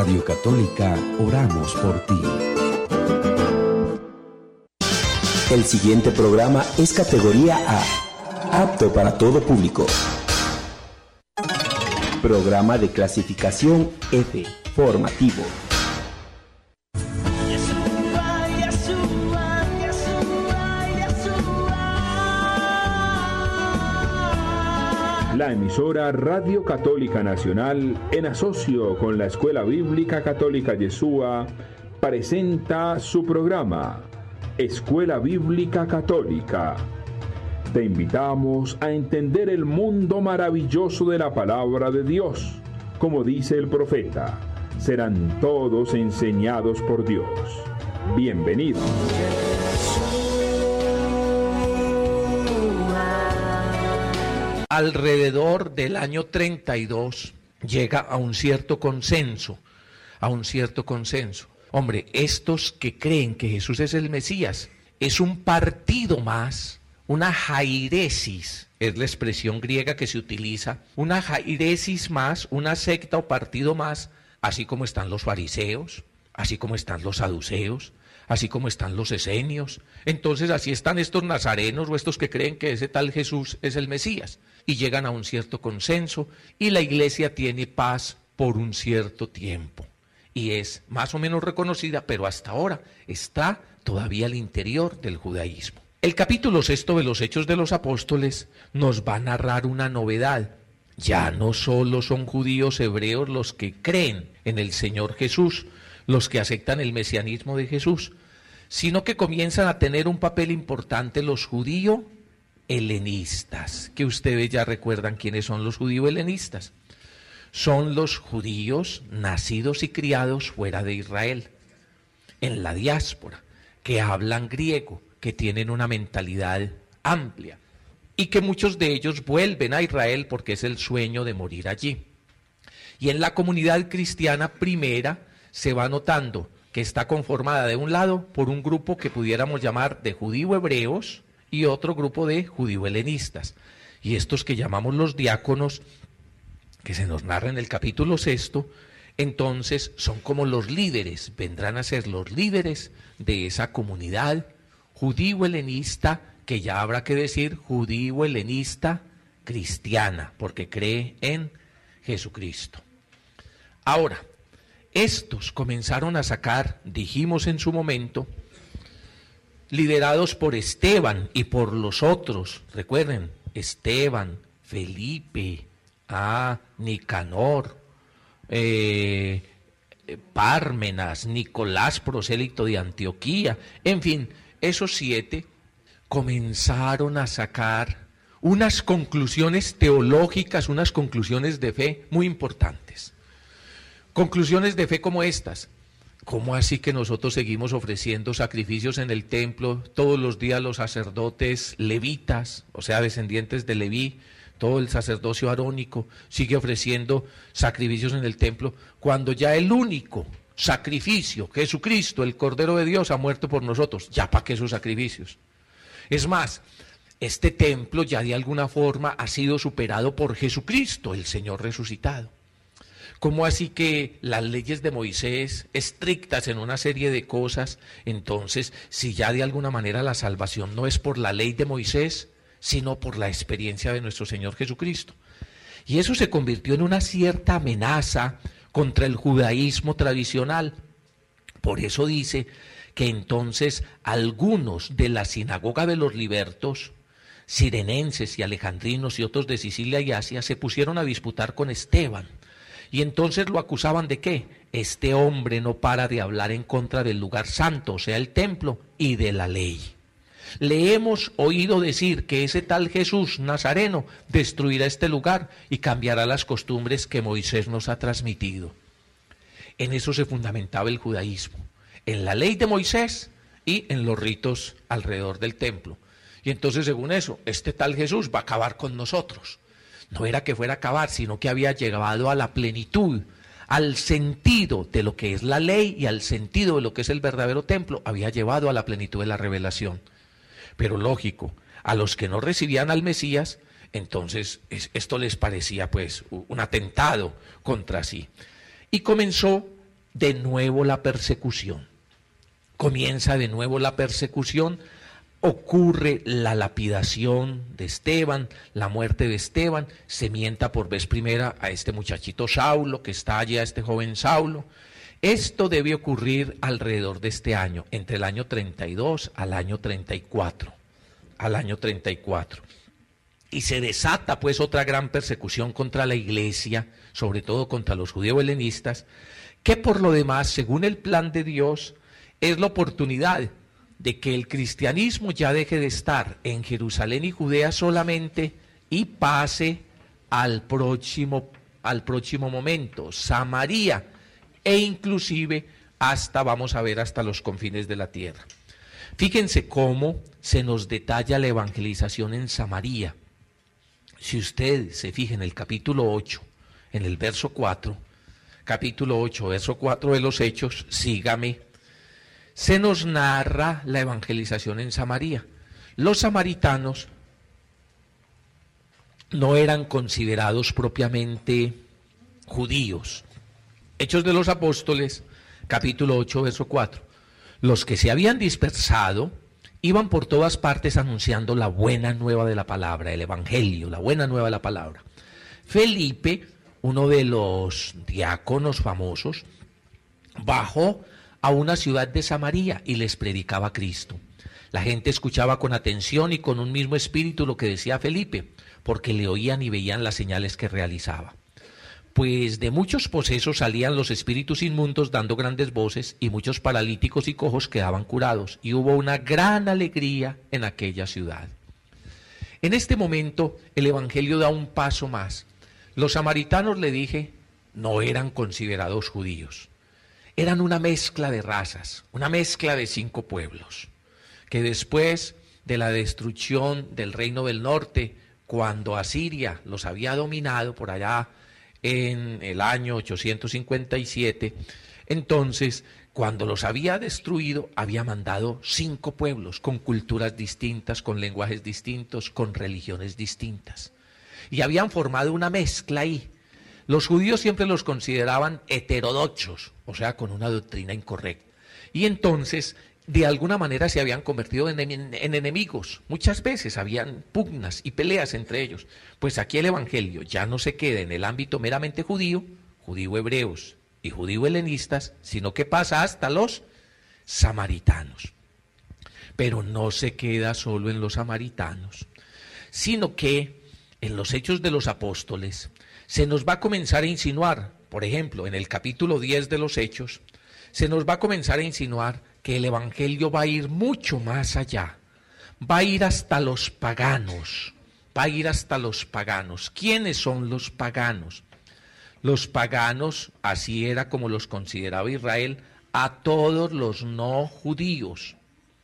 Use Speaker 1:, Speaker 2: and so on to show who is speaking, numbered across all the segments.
Speaker 1: Radio Católica, oramos por ti.
Speaker 2: El siguiente programa es categoría A, apto para todo público. Programa de clasificación F, formativo.
Speaker 3: La emisora Radio Católica Nacional, en asocio con la Escuela Bíblica Católica Yeshua, presenta su programa, Escuela Bíblica Católica. Te invitamos a entender el mundo maravilloso de la palabra de Dios. Como dice el profeta, serán todos enseñados por Dios. Bienvenidos.
Speaker 4: Alrededor del año 32 llega a un cierto consenso. Hombre, estos que creen que Jesús es el Mesías, es un partido más, una jairesis, es la expresión griega que se utiliza, una jairesis más, una secta o partido más, así como están los fariseos, así como están los saduceos, así como están los esenios. Entonces así están estos nazarenos o estos que creen que ese tal Jesús es el Mesías, y llegan a un cierto consenso, y la iglesia tiene paz por un cierto tiempo, y es más o menos reconocida, pero hasta ahora está todavía al interior del judaísmo. El capítulo 6 de los Hechos de los Apóstoles nos va a narrar una novedad. Ya no solo son judíos hebreos los que creen en el Señor Jesús, los que aceptan el mesianismo de Jesús, sino que comienzan a tener un papel importante los judíos helenistas, que ustedes ya recuerdan quiénes son los judíos helenistas. Son los judíos nacidos y criados fuera de Israel, en la diáspora, que hablan griego, que tienen una mentalidad amplia, y que muchos de ellos vuelven a Israel porque es el sueño de morir allí. Y en la comunidad cristiana primera se va notando que está conformada de un lado por un grupo que pudiéramos llamar de judío hebreos y otro grupo de judío helenistas. Y estos que llamamos los diáconos, que se nos narra en el capítulo 6, entonces son como los líderes, vendrán a ser los líderes de esa comunidad judío helenista, que ya habrá que decir judío helenista cristiana, porque cree en Jesucristo. Ahora, estos comenzaron a sacar, dijimos en su momento, liderados por Esteban y por los otros, recuerden, Esteban, Felipe, Nicanor, Pármenas, Nicolás, prosélito de Antioquía, en fin, esos 7 comenzaron a sacar unas conclusiones teológicas, unas conclusiones de fe muy importantes. Conclusiones de fe como estas: ¿cómo así que nosotros seguimos ofreciendo sacrificios en el templo todos los días los sacerdotes levitas, o sea, descendientes de Leví, todo el sacerdocio arónico sigue ofreciendo sacrificios en el templo, cuando ya el único sacrificio, Jesucristo, el Cordero de Dios, ha muerto por nosotros? ¿Ya para qué esos sacrificios? Es más, este templo ya de alguna forma ha sido superado por Jesucristo, el Señor resucitado. ¿Cómo así que las leyes de Moisés, estrictas en una serie de cosas, entonces, si ya de alguna manera la salvación no es por la ley de Moisés, sino por la experiencia de nuestro Señor Jesucristo? Y eso se convirtió en una cierta amenaza contra el judaísmo tradicional. Por eso dice que entonces algunos de la sinagoga de los libertos, cirenenses y alejandrinos y otros de Sicilia y Asia, se pusieron a disputar con Esteban. Y entonces lo acusaban de ¿qué? Este hombre no para de hablar en contra del lugar santo, o sea, el templo, y de la ley. Le hemos oído decir que ese tal Jesús Nazareno destruirá este lugar y cambiará las costumbres que Moisés nos ha transmitido. En eso se fundamentaba el judaísmo, en la ley de Moisés y en los ritos alrededor del templo. Y entonces, según eso, este tal Jesús va a acabar con nosotros. No era que fuera a acabar, sino que había llegado a la plenitud, al sentido de lo que es la ley y al sentido de lo que es el verdadero templo, había llevado a la plenitud de la revelación. Pero lógico, a los que no recibían al Mesías, entonces esto les parecía pues un atentado contra sí. Y comenzó de nuevo la persecución. Comienza de nuevo la persecución, ocurre la lapidación de Esteban, la muerte de Esteban, se mienta por vez primera a este muchachito Saulo, que está allí, a este joven Saulo. Esto debe ocurrir alrededor de este año, entre el año 32 al año 34. Y se desata pues otra gran persecución contra la iglesia, sobre todo contra los judeo-helenistas, que por lo demás, según el plan de Dios, es la oportunidad de que el cristianismo ya deje de estar en Jerusalén y Judea solamente y pase al próximo momento, Samaria, e inclusive vamos a ver, hasta los confines de la tierra. Fíjense cómo se nos detalla la evangelización en Samaria. Si usted se fija en el capítulo 8, en el verso 4, capítulo 8, verso 4 de los Hechos, sígame, se nos narra la evangelización en Samaria. Los samaritanos no eran considerados propiamente judíos. Hechos de los Apóstoles, capítulo 8, verso 4. Los que se habían dispersado iban por todas partes anunciando la buena nueva de la palabra, el evangelio, la buena nueva de la palabra. Felipe, uno de los diáconos famosos, bajó a una ciudad de Samaria y les predicaba a Cristo. La gente escuchaba con atención y con un mismo espíritu lo que decía Felipe, porque le oían y veían las señales que realizaba. Pues de muchos posesos salían los espíritus inmundos dando grandes voces, y muchos paralíticos y cojos quedaban curados, y hubo una gran alegría en aquella ciudad. En este momento el evangelio da un paso más. Los samaritanos, le dije, no eran considerados judíos. Eran una mezcla de razas, una mezcla de 5 pueblos, que después de la destrucción del reino del norte, cuando Asiria los había dominado por allá en el año 857, entonces, cuando los había destruido, había mandado 5 pueblos con culturas distintas, con lenguajes distintos, con religiones distintas. Y habían formado una mezcla ahí. Los judíos siempre los consideraban heterodoxos, o sea, con una doctrina incorrecta. Y entonces, de alguna manera se habían convertido en enemigos. Muchas veces habían pugnas y peleas entre ellos. Pues aquí el evangelio ya no se queda en el ámbito meramente judío, judío-hebreos y judío-helenistas, sino que pasa hasta los samaritanos. Pero no se queda solo en los samaritanos, sino que en los Hechos de los Apóstoles se nos va a comenzar a insinuar, por ejemplo, en el capítulo 10 de los Hechos, se nos va a comenzar a insinuar que el evangelio va a ir mucho más allá, va a ir hasta los paganos, ¿Quiénes son los paganos? Los paganos, así era como los consideraba Israel, a todos los no judíos.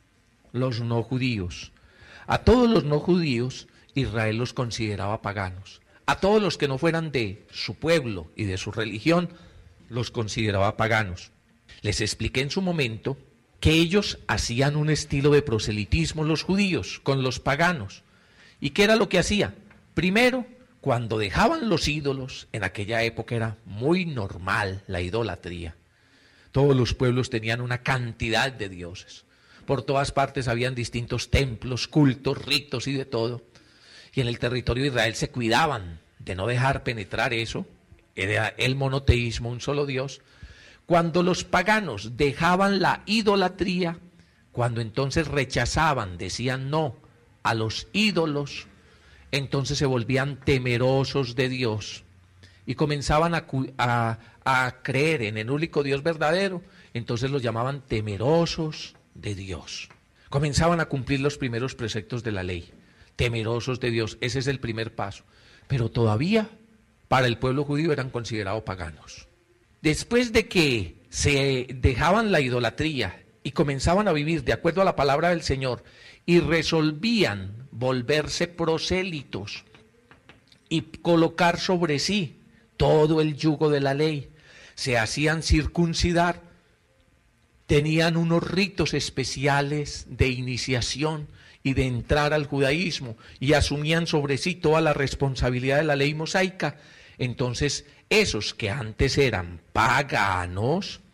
Speaker 4: A todos los no judíos, Israel los consideraba paganos. A todos los que no fueran de su pueblo y de su religión, los consideraba paganos. Les expliqué en su momento que ellos hacían un estilo de proselitismo, los judíos, con los paganos. ¿Y qué era lo que hacía? Primero, cuando dejaban los ídolos, en aquella época era muy normal la idolatría. Todos los pueblos tenían una cantidad de dioses. Por todas partes habían distintos templos, cultos, ritos y de todo. Y en el territorio de Israel se cuidaban de no dejar penetrar eso. Era el monoteísmo, un solo Dios. Cuando los paganos dejaban la idolatría, cuando entonces rechazaban, decían no a los ídolos, entonces se volvían temerosos de Dios y comenzaban a creer en el único Dios verdadero. Entonces los llamaban temerosos de Dios. Comenzaban a cumplir los primeros preceptos de la ley. Temerosos de Dios, ese es el primer paso. Pero todavía para el pueblo judío eran considerados paganos. Después de que se dejaban la idolatría y comenzaban a vivir de acuerdo a la palabra del Señor y resolvían volverse prosélitos y colocar sobre sí todo el yugo de la ley, se hacían circuncidar, tenían unos ritos especiales de iniciación y de entrar al judaísmo y asumían sobre sí toda la responsabilidad de la ley mosaica. Entonces esos que antes eran paganos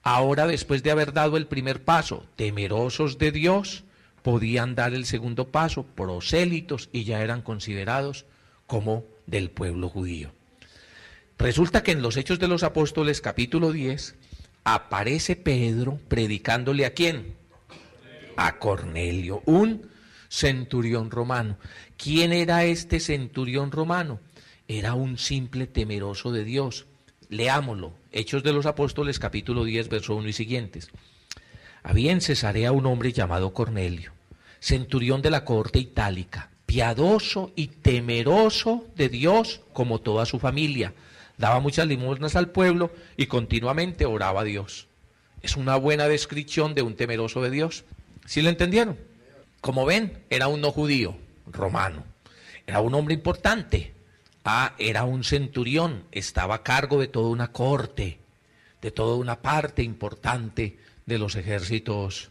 Speaker 4: Ahora, después de haber dado el primer paso, temerosos de Dios, podían dar el segundo paso, prosélitos, y ya eran considerados como del pueblo judío. Resulta que en los Hechos de los Apóstoles, capítulo 10, aparece Pedro predicándole ¿a quién? A Cornelio, un centurión romano. ¿Quién era este centurión romano? Era un simple temeroso de Dios. Leámoslo, Hechos de los Apóstoles, capítulo 10, verso 1 y siguientes. Había en Cesarea un hombre llamado Cornelio, centurión de la cohorte itálica, piadoso y temeroso de Dios como toda su familia. Daba muchas limosnas al pueblo y continuamente oraba a Dios. Es una buena descripción de un temeroso de Dios. ¿Sí lo entendieron? Como ven, era un no judío, romano. Era un hombre importante. Era un centurión, estaba a cargo de toda una corte, de toda una parte importante de los ejércitos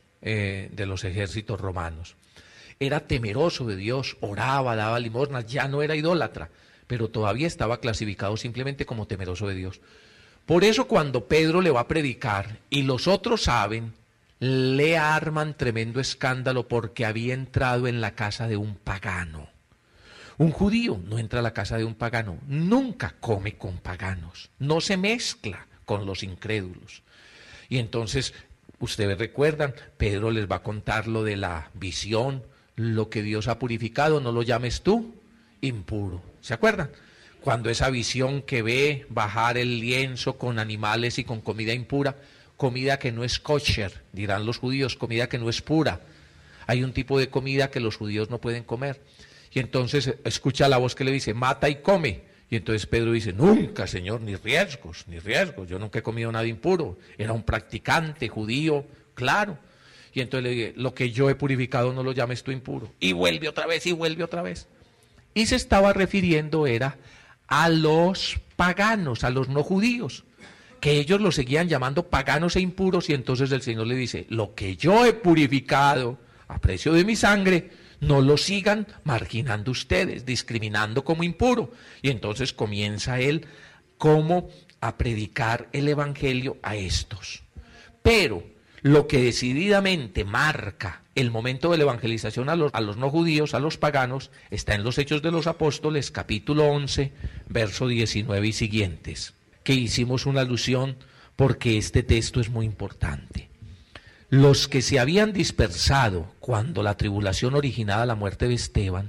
Speaker 4: romanos. Era temeroso de Dios, oraba, daba limosnas, ya no era idólatra, pero todavía estaba clasificado simplemente como temeroso de Dios. Por eso cuando Pedro le va a predicar y los otros saben, le arman tremendo escándalo porque había entrado en la casa de un pagano. Un judío no entra a la casa de un pagano, nunca come con paganos, no se mezcla con los incrédulos. Y entonces, ustedes recuerdan, Pedro les va a contar lo de la visión, lo que Dios ha purificado, no lo llames tú impuro. ¿Se acuerdan? Cuando esa visión que ve bajar el lienzo con animales y con comida impura, comida que no es kosher, dirán los judíos, comida que no es pura. Hay un tipo de comida que los judíos no pueden comer. Y entonces escucha la voz que le dice, mata y come. Y entonces Pedro dice, nunca, Señor, ni riesgos, yo nunca he comido nada impuro. Era un practicante judío, claro. Y entonces le dice, lo que yo he purificado no lo llames tú impuro. Y vuelve otra vez, y vuelve otra vez. Y se estaba refiriendo era a los paganos, a los no judíos, que ellos lo seguían llamando paganos e impuros. Y entonces el Señor le dice, lo que yo he purificado a precio de mi sangre, no lo sigan marginando ustedes, discriminando como impuro. Y entonces comienza él como a predicar el evangelio a estos. Pero lo que decididamente marca el momento de la evangelización a los no judíos, a los paganos, está en los Hechos de los Apóstoles, capítulo 11, verso 19 y siguientes, que hicimos una alusión porque este texto es muy importante. Los que se habían dispersado cuando la tribulación originada la muerte de Esteban,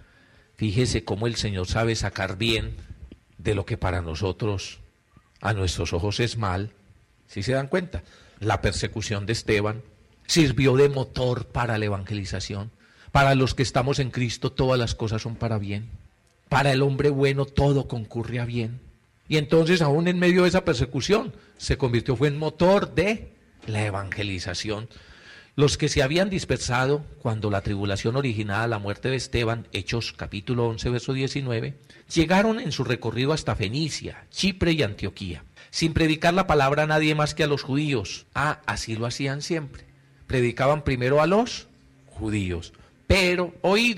Speaker 4: fíjese cómo el Señor sabe sacar bien de lo que para nosotros, a nuestros ojos es mal. ¿Sí se dan cuenta? La persecución de Esteban sirvió de motor para la evangelización. Para los que estamos en Cristo todas las cosas son para bien. Para el hombre bueno todo concurre a bien. Y entonces aún en medio de esa persecución fue en motor de la evangelización. Los que se habían dispersado cuando la tribulación originada la muerte de Esteban, Hechos capítulo 11, verso 19, llegaron en su recorrido hasta Fenicia, Chipre y Antioquía, sin predicar la palabra a nadie más que a los judíos. Así lo hacían siempre. Predicaban primero a los judíos, pero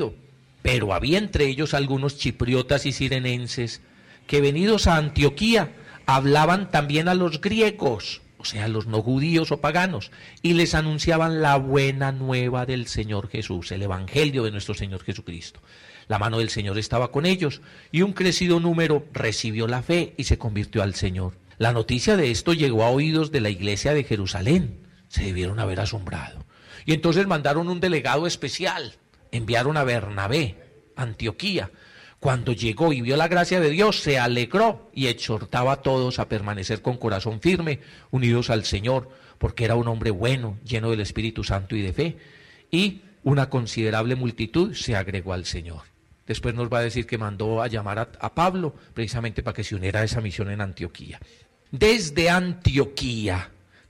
Speaker 4: había entre ellos algunos chipriotas y cirenenses que venidos a Antioquía hablaban también a los griegos, o sea, los no judíos o paganos, y les anunciaban la buena nueva del Señor Jesús, el evangelio de nuestro Señor Jesucristo. La mano del Señor estaba con ellos, y un crecido número recibió la fe y se convirtió al Señor. La noticia de esto llegó a oídos de la iglesia de Jerusalén, se debieron haber asombrado. Y entonces mandaron un delegado especial, enviaron a Bernabé, a Antioquía. Cuando llegó y vio la gracia de Dios, se alegró y exhortaba a todos a permanecer con corazón firme, unidos al Señor, porque era un hombre bueno, lleno del Espíritu Santo y de fe, y una considerable multitud se agregó al Señor. Después nos va a decir que mandó a llamar a Pablo, precisamente para que se uniera a esa misión en Antioquía. Desde Antioquía,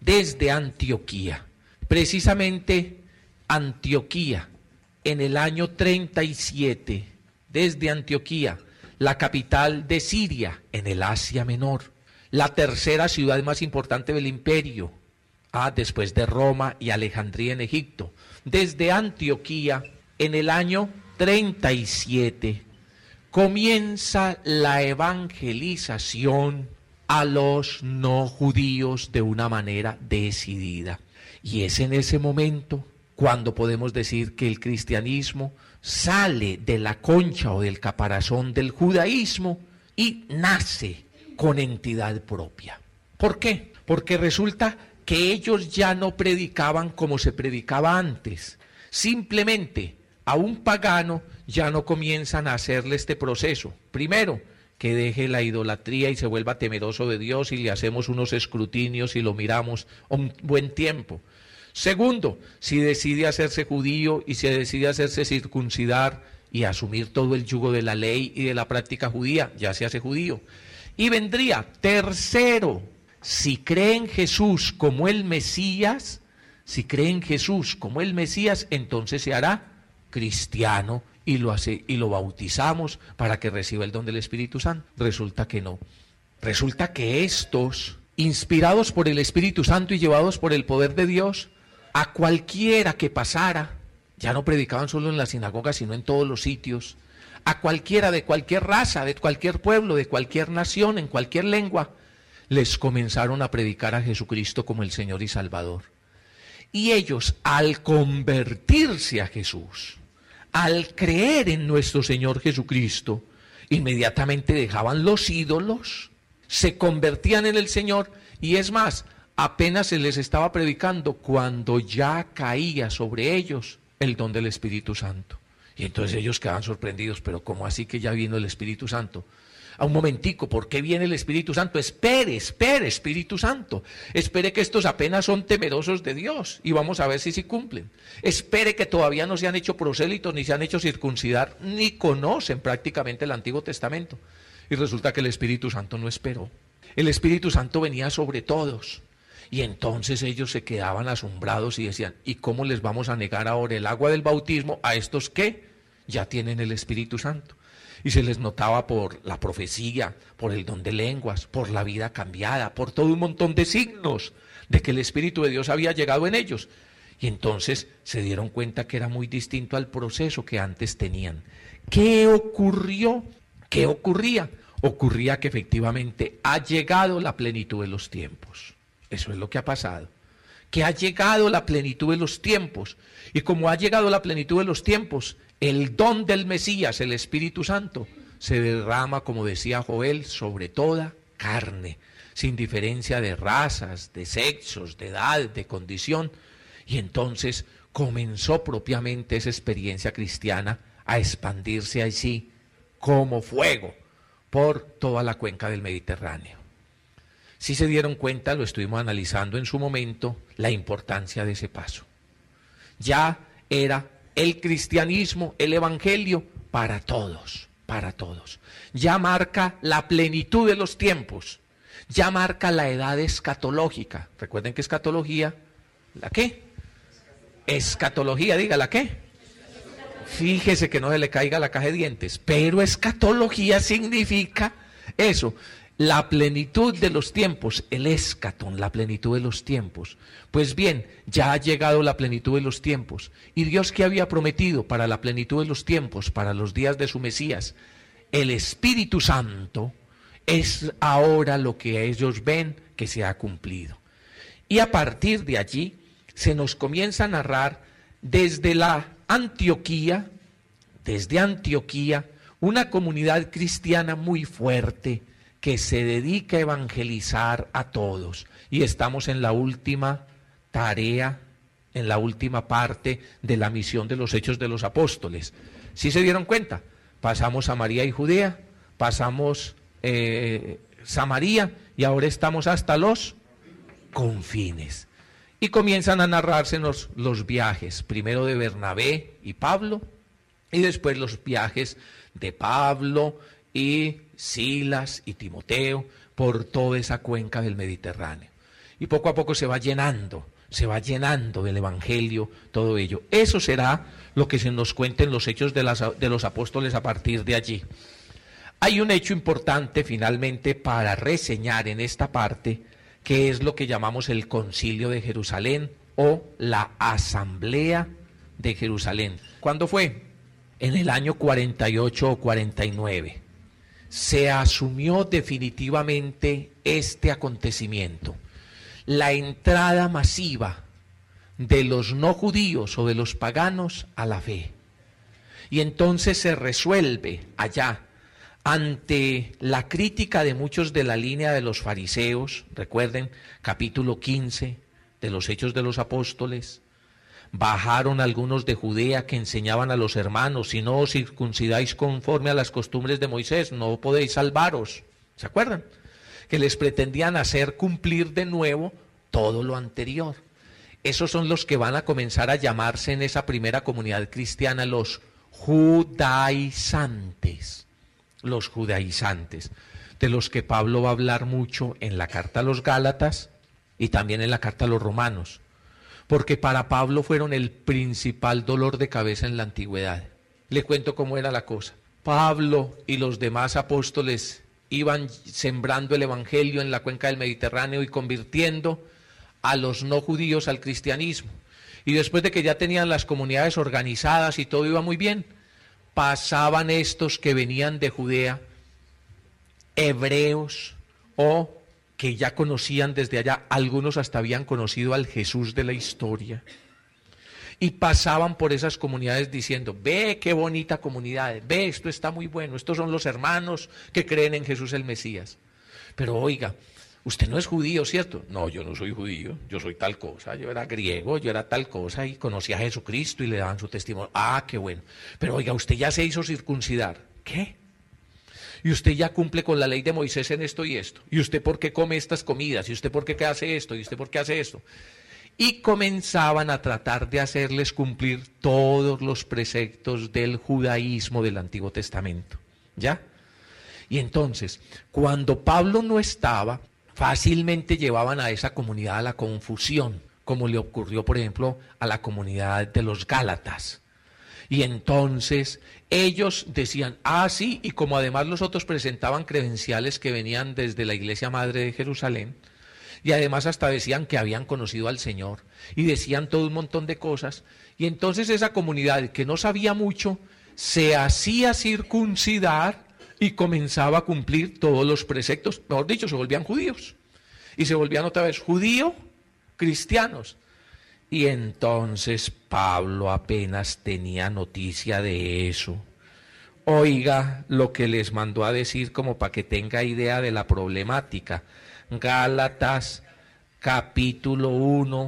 Speaker 4: precisamente Antioquía, en el año 37, desde Antioquía, la capital de Siria, en el Asia Menor, la tercera ciudad más importante del imperio, después de Roma y Alejandría en Egipto. Desde Antioquía, en el año 37, comienza la evangelización a los no judíos de una manera decidida. Y es en ese momento cuando podemos decir que el cristianismo sale de la concha o del caparazón del judaísmo y nace con entidad propia. ¿Por qué? Porque resulta que ellos ya no predicaban como se predicaba antes. Simplemente a un pagano ya no comienzan a hacerle este proceso. Primero, que deje la idolatría y se vuelva temeroso de Dios y le hacemos unos escrutinios y lo miramos un buen tiempo. Segundo, si decide hacerse judío y se decide hacerse circuncidar y asumir todo el yugo de la ley y de la práctica judía, ya se hace judío. Y vendría, tercero, si cree en Jesús como el Mesías, entonces se hará cristiano y lo bautizamos para que reciba el don del Espíritu Santo. Resulta que no. Resulta que estos, inspirados por el Espíritu Santo y llevados por el poder de Dios, a cualquiera que pasara, ya no predicaban solo en la sinagoga, sino en todos los sitios, a cualquiera de cualquier raza, de cualquier pueblo, de cualquier nación, en cualquier lengua, les comenzaron a predicar a Jesucristo como el Señor y Salvador. Y ellos, al convertirse a Jesús, al creer en nuestro Señor Jesucristo, inmediatamente dejaban los ídolos, se convertían en el Señor, y es más, apenas se les estaba predicando cuando ya caía sobre ellos el don del Espíritu Santo. Y entonces ellos quedaban sorprendidos, pero ¿cómo así que ya vino el Espíritu Santo? A un momentico, ¿por qué viene el Espíritu Santo? Espere, Espíritu Santo. Espere que estos apenas son temerosos de Dios y vamos a ver si cumplen. Espere que todavía no se han hecho prosélitos, ni se han hecho circuncidar, ni conocen prácticamente el Antiguo Testamento. Y resulta que el Espíritu Santo no esperó. El Espíritu Santo venía sobre todos. Y entonces ellos se quedaban asombrados y decían, ¿y cómo les vamos a negar ahora el agua del bautismo a estos que ya tienen el Espíritu Santo? Y se les notaba por la profecía, por el don de lenguas, por la vida cambiada, por todo un montón de signos de que el Espíritu de Dios había llegado en ellos. Y entonces se dieron cuenta que era muy distinto al proceso que antes tenían. ¿Qué ocurrió? ¿Qué ocurría? Ocurría que efectivamente ha llegado la plenitud de los tiempos. Eso es lo que ha pasado, que ha llegado la plenitud de los tiempos, y como ha llegado la plenitud de los tiempos, el don del Mesías, el Espíritu Santo, se derrama, como decía Joel, sobre toda carne, sin diferencia de razas, de sexos, de edad, de condición, y entonces comenzó propiamente esa experiencia cristiana a expandirse así como fuego por toda la cuenca del Mediterráneo. Si se dieron cuenta, lo estuvimos analizando en su momento, la importancia de ese paso. Ya era el cristianismo, el evangelio, para todos, para todos. Ya marca la plenitud de los tiempos, ya marca la edad escatológica. Recuerden que escatología, ¿la qué? Escatología, diga, ¿la qué? Fíjese que no se le caiga la caja de dientes, pero escatología significa eso. La plenitud de los tiempos, el escatón, la plenitud de los tiempos. Pues bien, ya ha llegado la plenitud de los tiempos. Y Dios, que había prometido para la plenitud de los tiempos, para los días de su Mesías, el Espíritu Santo, es ahora lo que ellos ven que se ha cumplido. Y a partir de allí se nos comienza a narrar desde Antioquía, una comunidad cristiana muy fuerte, que se dedica a evangelizar a todos. Y estamos en la última tarea, en la última parte de la misión de los Hechos de los Apóstoles. ¿Sí se dieron cuenta? Pasamos Samaria y Judea, pasamos Samaria y ahora estamos hasta los confines. Y comienzan a narrársenos los viajes, primero de Bernabé y Pablo, y después los viajes de Pablo y Silas y Timoteo por toda esa cuenca del Mediterráneo. Y poco a poco se va llenando del evangelio todo ello. Eso será lo que se nos cuenta en los Hechos de los Apóstoles a partir de allí. Hay un hecho importante finalmente para reseñar en esta parte, que es lo que llamamos el Concilio de Jerusalén o la Asamblea de Jerusalén. ¿Cuándo fue? En el año 48 o 49. se asumió definitivamente este acontecimiento, la entrada masiva de los no judíos o de los paganos a la fe. Y entonces se resuelve allá, ante la crítica de muchos de la línea de los fariseos, recuerden, capítulo 15 de los Hechos de los Apóstoles, bajaron algunos de Judea que enseñaban a los hermanos, si no os circuncidáis conforme a las costumbres de Moisés, no podéis salvaros. ¿Se acuerdan? Que les pretendían hacer cumplir de nuevo todo lo anterior. Esos son los que van a comenzar a llamarse en esa primera comunidad cristiana los judaizantes. Los judaizantes, de los que Pablo va a hablar mucho en la carta a los Gálatas y también en la carta a los Romanos, porque para Pablo fueron el principal dolor de cabeza en la antigüedad. Le cuento cómo era la cosa. Pablo y los demás apóstoles iban sembrando el evangelio en la cuenca del Mediterráneo y convirtiendo a los no judíos al cristianismo. Y después de que ya tenían las comunidades organizadas y todo iba muy bien, pasaban estos que venían de Judea, hebreos, o que ya conocían desde allá, algunos hasta habían conocido al Jesús de la historia, y pasaban por esas comunidades diciendo, ve qué bonita comunidad, ve esto está muy bueno, estos son los hermanos que creen en Jesús el Mesías. Pero oiga, usted no es judío, ¿cierto? No, yo no soy judío, yo soy tal cosa, yo era griego, yo era tal cosa y conocí a Jesucristo y le daban su testimonio. Ah, qué bueno. Pero oiga, usted ya se hizo circuncidar. ¿Qué? Y usted ya cumple con la ley de Moisés en esto y esto. ¿Y usted por qué come estas comidas? ¿Y usted por qué hace esto? ¿Y usted por qué hace esto? Y comenzaban a tratar de hacerles cumplir todos los preceptos del judaísmo del Antiguo Testamento. ¿Ya? Y entonces, cuando Pablo no estaba, fácilmente llevaban a esa comunidad a la confusión, como le ocurrió, por ejemplo, a la comunidad de los Gálatas. Y entonces ellos decían, ah, sí, y como además los otros presentaban credenciales que venían desde la Iglesia Madre de Jerusalén, y además hasta decían que habían conocido al Señor, y decían todo un montón de cosas, y entonces esa comunidad que no sabía mucho, se hacía circuncidar, y comenzaba a cumplir todos los preceptos, mejor dicho, se volvían judíos, y se volvían otra vez cristianos. Y entonces Pablo apenas tenía noticia de eso. Oiga lo que les mandó a decir como para que tenga idea de la problemática. Gálatas capítulo 1,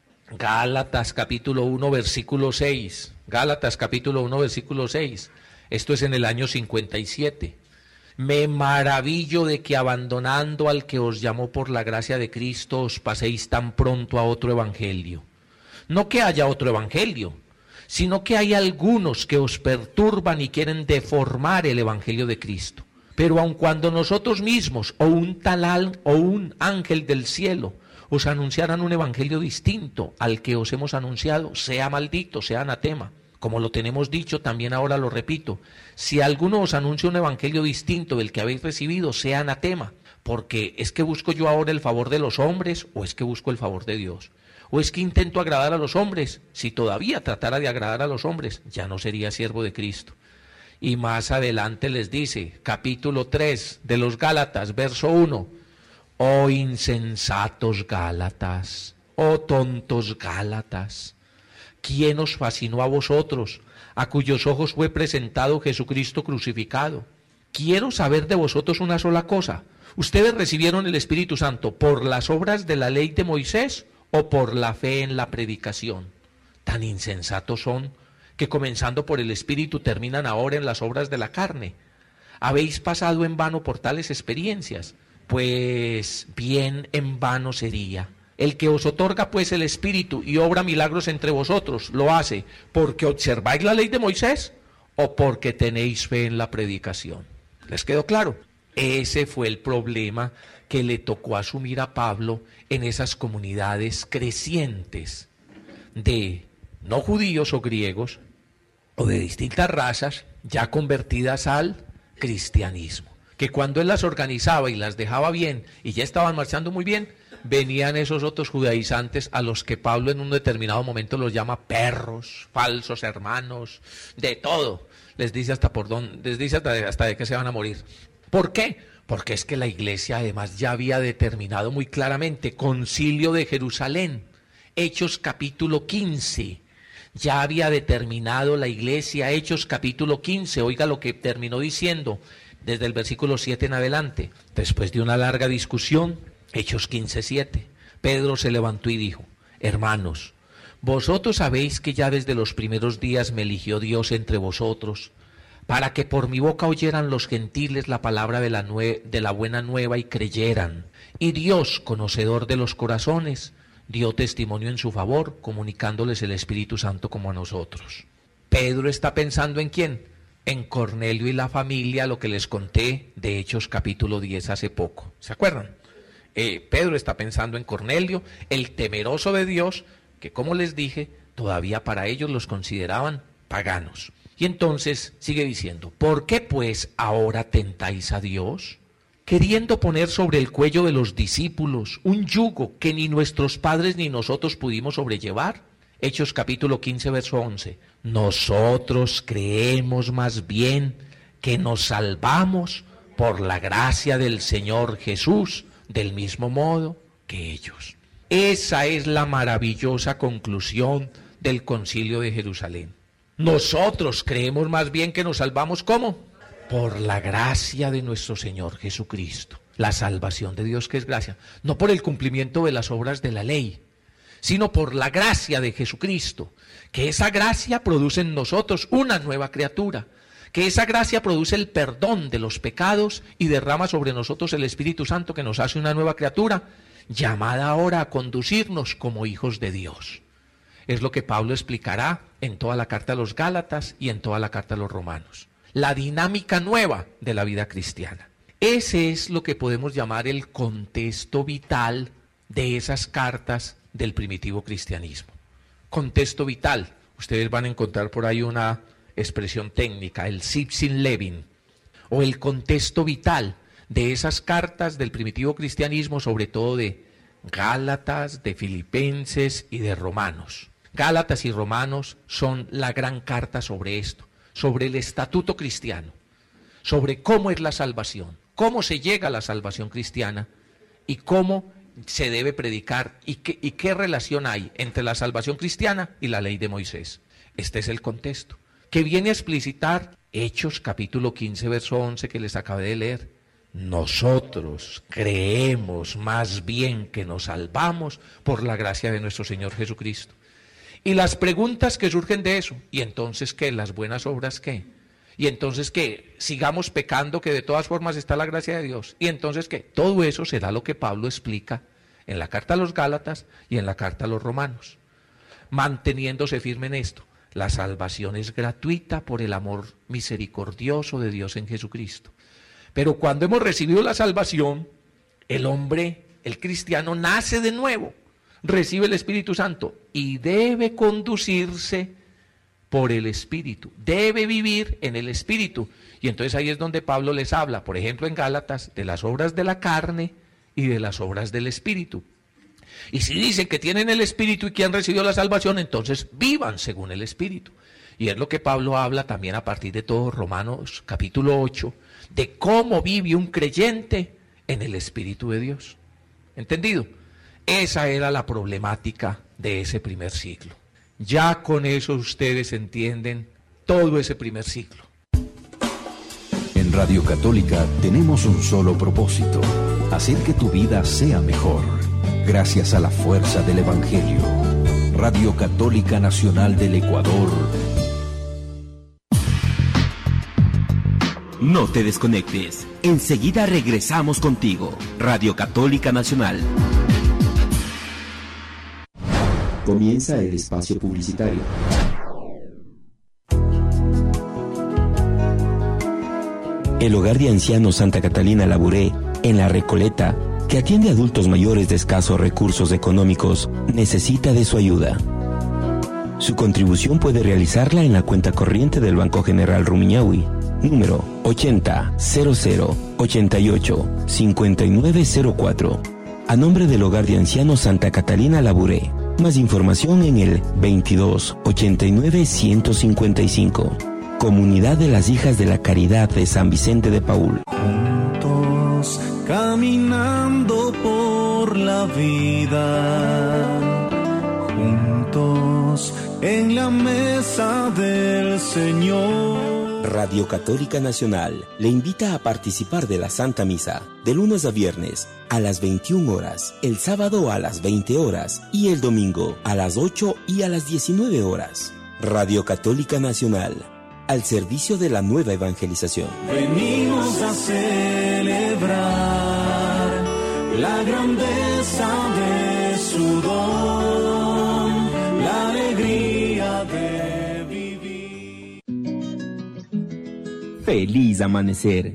Speaker 4: versículo 6. Gálatas capítulo 1, versículo 6. Esto es en el año 57. Me maravillo de que abandonando al que os llamó por la gracia de Cristo, os paséis tan pronto a otro evangelio. No que haya otro evangelio, sino que hay algunos que os perturban y quieren deformar el evangelio de Cristo. Pero aun cuando nosotros mismos o un ángel del cielo os anunciaran un evangelio distinto al que os hemos anunciado, sea maldito, sea anatema. Como lo tenemos dicho, también ahora lo repito, si alguno os anuncia un evangelio distinto del que habéis recibido, sea anatema, porque ¿es que busco yo ahora el favor de los hombres o es que busco el favor de Dios? ¿O es que intento agradar a los hombres? Si todavía tratara de agradar a los hombres, ya no sería siervo de Cristo. Y más adelante les dice, capítulo 3 de los Gálatas, verso 1, oh insensatos Gálatas, oh tontos Gálatas, ¿quién os fascinó a vosotros, a cuyos ojos fue presentado Jesucristo crucificado? Quiero saber de vosotros una sola cosa. ¿Ustedes recibieron el Espíritu Santo por las obras de la ley de Moisés o por la fe en la predicación? Tan insensatos son que comenzando por el Espíritu terminan ahora en las obras de la carne. ¿Habéis pasado en vano por tales experiencias? Pues bien en vano sería. El que os otorga pues el Espíritu y obra milagros entre vosotros, ¿lo hace porque observáis la ley de Moisés o porque tenéis fe en la predicación? ¿Les quedó claro? Ese fue el problema que le tocó asumir a Pablo en esas comunidades crecientes de no judíos o griegos o de distintas razas ya convertidas al cristianismo. Que cuando él las organizaba y las dejaba bien y ya estaban marchando muy bien, venían esos otros judaizantes a los que Pablo en un determinado momento los llama perros, falsos hermanos, de todo. Les dice hasta de qué se van a morir. ¿Por qué? Porque es que la iglesia además ya había determinado muy claramente, Concilio de Jerusalén, Hechos capítulo 15, ya había determinado la iglesia, Hechos capítulo 15, oiga lo que terminó diciendo desde el versículo 7 en adelante, después de una larga discusión, Hechos 15, 7, Pedro se levantó y dijo, hermanos, vosotros sabéis que ya desde los primeros días me eligió Dios entre vosotros, para que por mi boca oyeran los gentiles la palabra de la buena nueva y creyeran. Y Dios, conocedor de los corazones, dio testimonio en su favor, comunicándoles el Espíritu Santo como a nosotros. Pedro está pensando ¿en quién? En Cornelio y la familia, lo que les conté de Hechos capítulo 10 hace poco. ¿Se acuerdan? Pedro está pensando en Cornelio, el temeroso de Dios, que como les dije, todavía para ellos los consideraban paganos. Y entonces sigue diciendo, ¿por qué pues ahora tentáis a Dios? Queriendo poner sobre el cuello de los discípulos un yugo que ni nuestros padres ni nosotros pudimos sobrellevar. Hechos capítulo 15, verso 11. Nosotros creemos más bien que nos salvamos por la gracia del Señor Jesús, del mismo modo que ellos. Esa es la maravillosa conclusión del Concilio de Jerusalén. Nosotros creemos más bien que nos salvamos, ¿cómo? Por la gracia de nuestro Señor Jesucristo. La salvación de Dios que es gracia, no por el cumplimiento de las obras de la ley, sino por la gracia de Jesucristo, que esa gracia produce en nosotros una nueva criatura, que esa gracia produce el perdón de los pecados y derrama sobre nosotros el Espíritu Santo que nos hace una nueva criatura, llamada ahora a conducirnos como hijos de Dios. Es lo que Pablo explicará en toda la carta a los Gálatas y en toda la carta a los Romanos. La dinámica nueva de la vida cristiana. Ese es lo que podemos llamar el contexto vital de esas cartas del primitivo cristianismo. Contexto vital. Ustedes van a encontrar por ahí una expresión técnica, el Sipsin Levin, o el contexto vital de esas cartas del primitivo cristianismo, sobre todo de Gálatas, de Filipenses y de Romanos. Gálatas y Romanos son la gran carta sobre esto, sobre el estatuto cristiano, sobre cómo es la salvación, cómo se llega a la salvación cristiana y cómo se debe predicar y qué relación hay entre la salvación cristiana y la ley de Moisés. Este es el contexto, que viene a explicitar Hechos capítulo 15, verso 11 que les acabé de leer. Nosotros creemos más bien que nos salvamos por la gracia de nuestro Señor Jesucristo. Y las preguntas que surgen de eso, ¿y entonces qué? ¿Las buenas obras qué? ¿Y entonces qué? ¿Sigamos pecando que de todas formas está la gracia de Dios? ¿Y entonces qué? Todo eso será lo que Pablo explica en la carta a los Gálatas y en la carta a los Romanos, manteniéndose firme en esto. La salvación es gratuita por el amor misericordioso de Dios en Jesucristo. Pero cuando hemos recibido la salvación, el hombre, el cristiano, nace de nuevo, recibe el Espíritu Santo y debe conducirse por el Espíritu, debe vivir en el Espíritu. Y entonces ahí es donde Pablo les habla, por ejemplo en Gálatas, de las obras de la carne y de las obras del Espíritu. Y si dicen que tienen el Espíritu y que han recibido la salvación, entonces vivan según el Espíritu. Y es lo que Pablo habla también a partir de todo Romanos capítulo 8, de cómo vive un creyente en el Espíritu de Dios. ¿Entendido? Esa era la problemática de ese primer siglo. Ya con eso ustedes entienden todo ese primer siglo.
Speaker 1: En Radio Católica tenemos un solo propósito: hacer que tu vida sea mejor. Gracias a la fuerza del Evangelio. Radio Católica Nacional del Ecuador.
Speaker 2: No te desconectes. Enseguida regresamos contigo. Radio Católica Nacional. Comienza el espacio publicitario. El Hogar de Ancianos Santa Catalina Labouré, en La Recoleta, que atiende a adultos mayores de escasos recursos económicos, necesita de su ayuda. Su contribución puede realizarla en la cuenta corriente del Banco General Rumiñahui, número 8000885904, a nombre del Hogar de Ancianos Santa Catalina Labouré. Más información en el 22 89 155. Comunidad de las Hijas de la Caridad de San Vicente de Paúl.
Speaker 5: caminando por la vida, juntos en la mesa del Señor.
Speaker 2: Radio Católica Nacional le invita a participar de la Santa Misa de lunes a viernes a las 21 horas, el sábado a las 20 horas y el domingo a las 8 y a las 19 horas. Radio Católica Nacional, al servicio de la nueva evangelización.
Speaker 5: Venimos a celebrar la grandeza de su don, la alegría de vivir.
Speaker 2: Feliz amanecer.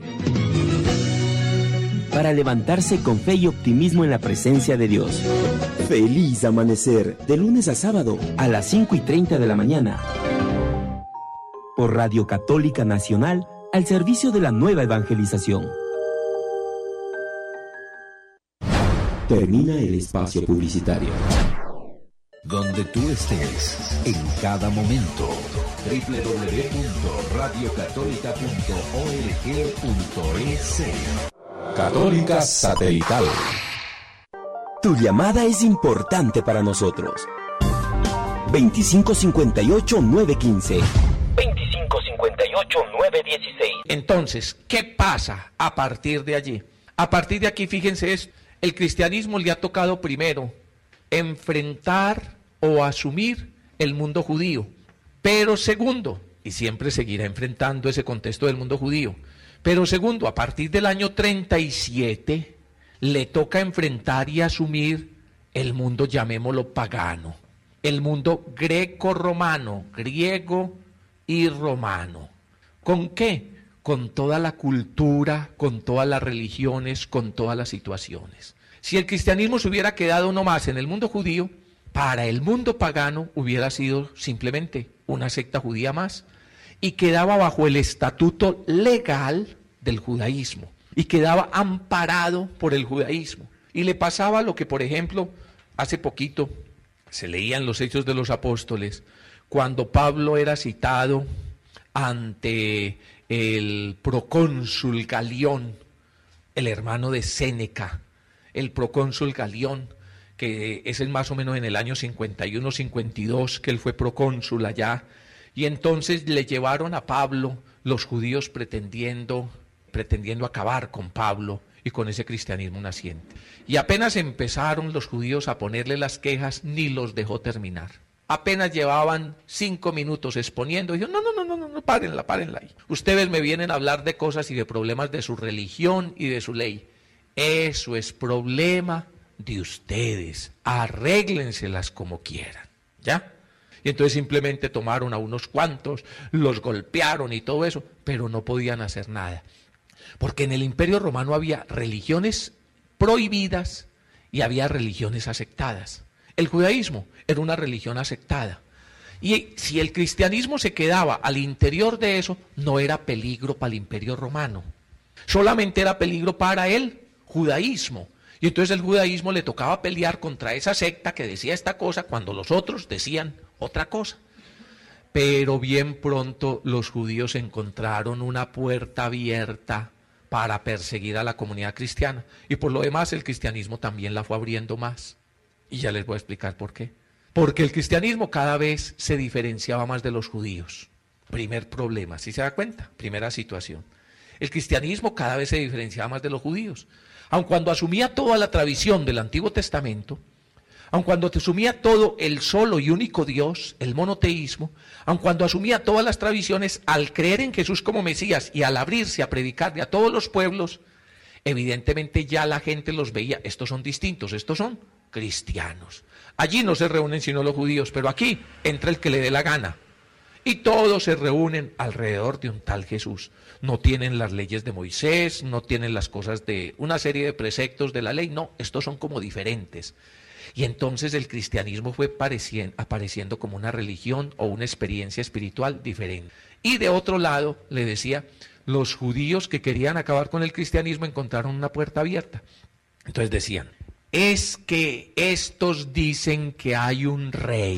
Speaker 2: Para levantarse con fe y optimismo en la presencia de Dios. Feliz amanecer, de lunes a sábado a las 5:30 de la mañana. Por Radio Católica Nacional, al servicio de la nueva evangelización. Termina el espacio publicitario.
Speaker 1: Donde tú estés, en cada momento. www.radiocatólica.org.es. Católica Satelital.
Speaker 2: Tu llamada es importante para nosotros. 2558-915. 2558-916.
Speaker 4: Entonces, ¿qué pasa a partir de allí? A partir de aquí, fíjense esto, el cristianismo le ha tocado primero enfrentar o asumir el mundo judío, pero segundo, y siempre seguirá enfrentando ese contexto del mundo judío, pero segundo, a partir del año 37, le toca enfrentar y asumir el mundo, llamémoslo pagano, el mundo greco-romano, griego y romano. ¿Con qué? Con toda la cultura, con todas las religiones, con todas las situaciones. Si el cristianismo se hubiera quedado nomás en el mundo judío, para el mundo pagano hubiera sido simplemente una secta judía más y quedaba bajo el estatuto legal del judaísmo y quedaba amparado por el judaísmo. Y le pasaba lo que, por ejemplo, hace poquito se leía en los Hechos de los Apóstoles, cuando Pablo era citado ante el procónsul Galión, el hermano de Séneca, el procónsul Galión, que es más o menos en el año 51-52 que él fue procónsul allá, y entonces le llevaron a Pablo, los judíos pretendiendo acabar con Pablo y con ese cristianismo naciente. Y apenas empezaron los judíos a ponerle las quejas, ni los dejó terminar. Apenas llevaban 5 minutos exponiendo, y dijo, no, párenla ahí. Ustedes me vienen a hablar de cosas y de problemas de su religión y de su ley. Eso es problema de ustedes, arréglenselas como quieran, ¿ya? Y entonces simplemente tomaron a unos cuantos, los golpearon y todo eso, pero no podían hacer nada. Porque en el Imperio Romano había religiones prohibidas y había religiones aceptadas. El judaísmo era una religión aceptada. Y si el cristianismo se quedaba al interior de eso, no era peligro para el Imperio Romano. Solamente era peligro para el judaísmo. Y entonces el judaísmo le tocaba pelear contra esa secta que decía esta cosa cuando los otros decían otra cosa. Pero bien pronto los judíos encontraron una puerta abierta para perseguir a la comunidad cristiana. Y por lo demás el cristianismo también la fue abriendo más. Y ya les voy a explicar por qué. Porque el cristianismo cada vez se diferenciaba más de los judíos. Primer problema, ¿sí se da cuenta? Primera situación. El cristianismo cada vez se diferenciaba más de los judíos. Aun cuando asumía toda la tradición del Antiguo Testamento, aun cuando asumía todo el solo y único Dios, el monoteísmo, aun cuando asumía todas las tradiciones, al creer en Jesús como Mesías y al abrirse a predicarle a todos los pueblos, evidentemente ya la gente los veía, estos son distintos, estos son cristianos. Allí no se reúnen sino los judíos, pero aquí entra el que le dé la gana. Y todos se reúnen alrededor de un tal Jesús. No tienen las leyes de Moisés, no tienen las cosas de una serie de preceptos de la ley, no, estos son como diferentes. Y entonces el cristianismo fue apareciendo como una religión o una experiencia espiritual diferente. Y de otro lado, le decía, los judíos que querían acabar con el cristianismo encontraron una puerta abierta. Entonces decían, es que estos dicen que hay un rey,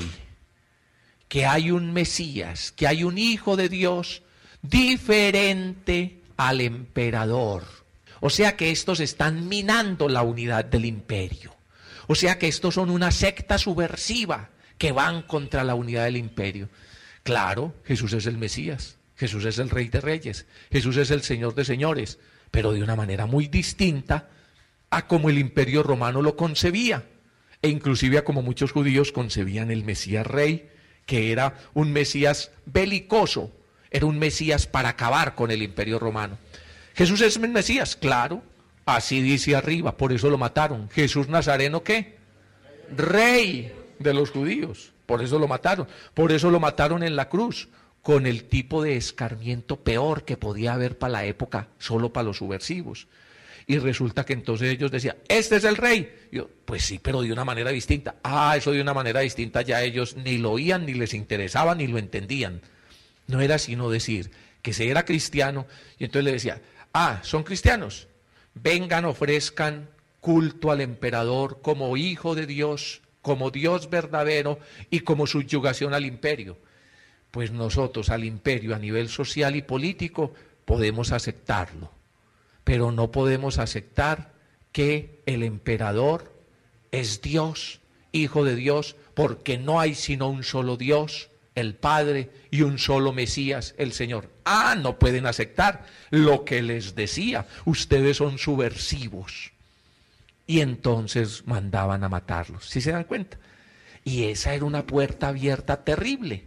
Speaker 4: que hay un Mesías, que hay un hijo de Dios diferente al emperador. O sea que estos están minando la unidad del imperio. O sea que estos son una secta subversiva que van contra la unidad del imperio. Claro, Jesús es el Mesías, Jesús es el Rey de Reyes, Jesús es el Señor de Señores, pero de una manera muy distinta a como el imperio romano lo concebía, e inclusive a como muchos judíos concebían el Mesías Rey, que era un Mesías belicoso, era un Mesías para acabar con el imperio romano. Jesús es el Mesías, claro, así dice arriba, por eso lo mataron. Jesús Nazareno, ¿qué? Rey de los judíos, por eso lo mataron en la cruz, con el tipo de escarmiento peor que podía haber para la época, solo para los subversivos. Y resulta que entonces ellos decían, este es el rey. Y yo, pues sí, pero de una manera distinta. Eso de una manera distinta ya ellos ni lo oían, ni les interesaba, ni lo entendían. No era sino decir que se era cristiano, y entonces le decía, son cristianos, vengan, ofrezcan culto al emperador como hijo de Dios, como Dios verdadero y como subyugación al imperio. Pues nosotros al imperio a nivel social y político podemos aceptarlo, pero no podemos aceptar que el emperador es Dios, hijo de Dios, porque no hay sino un solo Dios, el Padre, y un solo Mesías, el Señor. No pueden aceptar lo que les decía, ustedes son subversivos. Y entonces mandaban a matarlos, ¿sí se dan cuenta? Y esa era una puerta abierta terrible,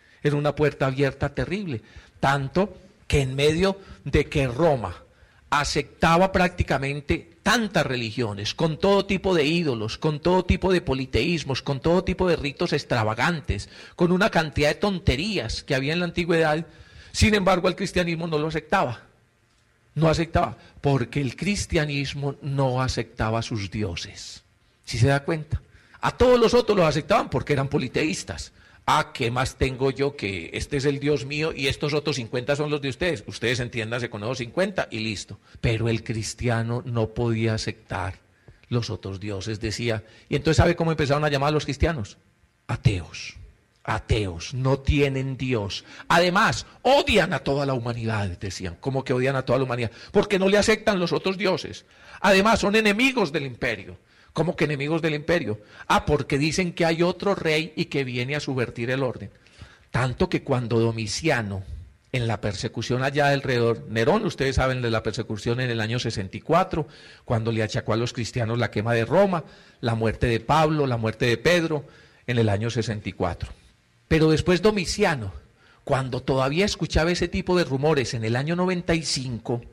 Speaker 4: tanto que en medio de que Roma aceptaba prácticamente tantas religiones, con todo tipo de ídolos, con todo tipo de politeísmos, con todo tipo de ritos extravagantes, con una cantidad de tonterías que había en la antigüedad, sin embargo el cristianismo no lo aceptaba. No aceptaba, porque el cristianismo no aceptaba a sus dioses. ¿Sí se da cuenta? A todos los otros los aceptaban porque eran politeístas. ¿Qué más tengo yo que este es el Dios mío y estos otros 50 son los de ustedes? Ustedes entiéndanse con esos 50 y listo. Pero el cristiano no podía aceptar los otros dioses, decía. Y entonces, ¿sabe cómo empezaron a llamar a los cristianos? Ateos. Ateos, no tienen Dios. Además, odian a toda la humanidad, decían. ¿Cómo que odian a toda la humanidad? Porque no le aceptan los otros dioses. Además, son enemigos del imperio. ¿Cómo que enemigos del imperio? Porque dicen que hay otro rey y que viene a subvertir el orden. Tanto que cuando Domiciano, en la persecución allá alrededor, Nerón, ustedes saben de la persecución en el año 64, cuando le achacó a los cristianos la quema de Roma, la muerte de Pablo, la muerte de Pedro, en el año 64. Pero después Domiciano, cuando todavía escuchaba ese tipo de rumores en el año 95,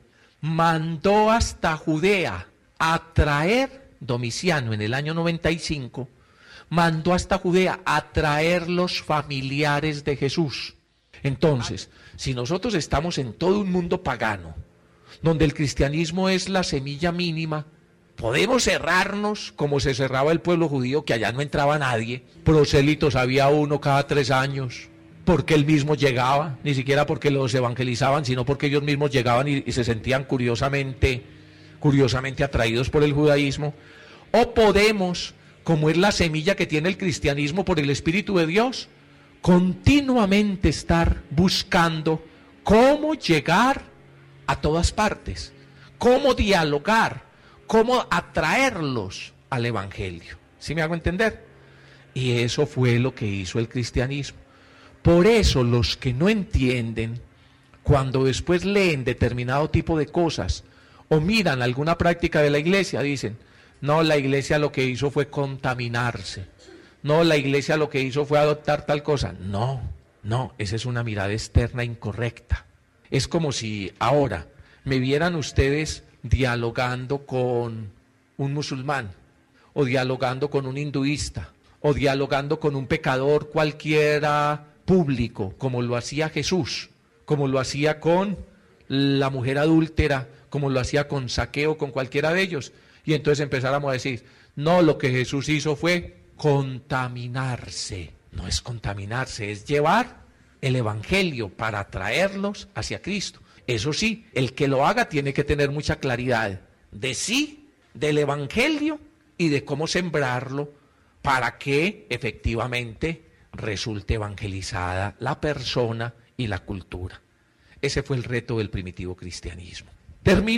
Speaker 4: mandó hasta Judea a traer, Domiciano en el año 95, mandó hasta Judea a traer los familiares de Jesús. Entonces, si nosotros estamos en todo un mundo pagano, donde el cristianismo es la semilla mínima, podemos cerrarnos como se cerraba el pueblo judío, que allá no entraba nadie, prosélitos había uno cada 3 años, porque él mismo llegaba, ni siquiera porque los evangelizaban, sino porque ellos mismos llegaban y se sentían curiosamente atraídos por el judaísmo. O podemos, como es la semilla que tiene el cristianismo por el Espíritu de Dios, continuamente estar buscando cómo llegar a todas partes, cómo dialogar, cómo atraerlos al Evangelio. ¿Sí me hago entender? Y eso fue lo que hizo el cristianismo. Por eso los que no entienden, cuando después leen determinado tipo de cosas o miran alguna práctica de la iglesia, dicen, no, la iglesia lo que hizo fue contaminarse. No, la iglesia lo que hizo fue adoptar tal cosa. No, esa es una mirada externa incorrecta. Es como si ahora me vieran ustedes dialogando con un musulmán, o dialogando con un hinduista, o dialogando con un pecador cualquiera público, como lo hacía Jesús, como lo hacía con la mujer adúltera, como lo hacía con Zaqueo, con cualquiera de ellos. Y entonces empezáramos a decir, no, lo que Jesús hizo fue contaminarse. No es contaminarse, es llevar el Evangelio para atraerlos hacia Cristo. Eso sí, el que lo haga tiene que tener mucha claridad de sí, del Evangelio y de cómo sembrarlo para que efectivamente resulte evangelizada la persona y la cultura. Ese fue el reto del primitivo cristianismo. Termino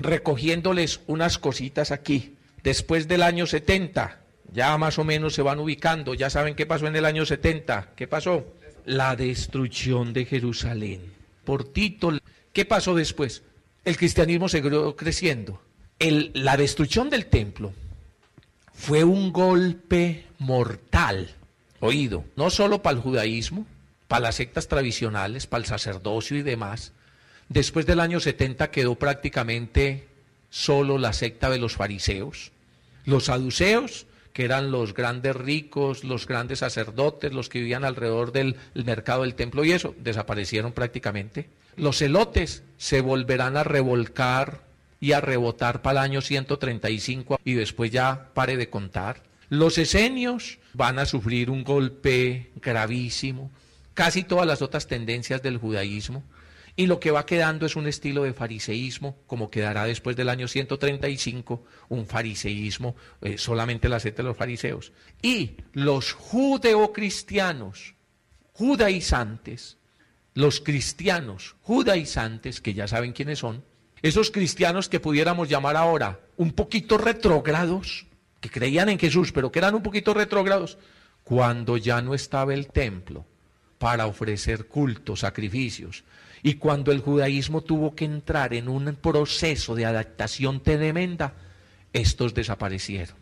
Speaker 4: recogiéndoles unas cositas aquí. Después del año 70, ya más o menos se van ubicando, ya saben qué pasó en el año 70. ¿Qué pasó? La destrucción de Jerusalén. Por Tito, ¿qué pasó después? El cristianismo siguió creciendo. La destrucción del templo fue un golpe mortal, oído, no solo para el judaísmo, para las sectas tradicionales, para el sacerdocio y demás. Después del año 70 quedó prácticamente solo la secta de los fariseos. Los saduceos, que eran los grandes ricos, los grandes sacerdotes, los que vivían alrededor del mercado del templo y eso, desaparecieron prácticamente. Los celotes se volverán a revolcar y a rebotar para el año 135 y después ya pare de contar. Los esenios van a sufrir un golpe gravísimo, casi todas las otras tendencias del judaísmo, y lo que va quedando es un estilo de fariseísmo, como quedará después del año 135, un fariseísmo, solamente la secta de los fariseos. Y los judeocristianos, judaizantes, los cristianos judaizantes, que ya saben quiénes son, esos cristianos que pudiéramos llamar ahora un poquito retrógrados, que creían en Jesús, pero que eran un poquito retrógrados, cuando ya no estaba el templo para ofrecer cultos, sacrificios, y cuando el judaísmo tuvo que entrar en un proceso de adaptación tremenda, estos desaparecieron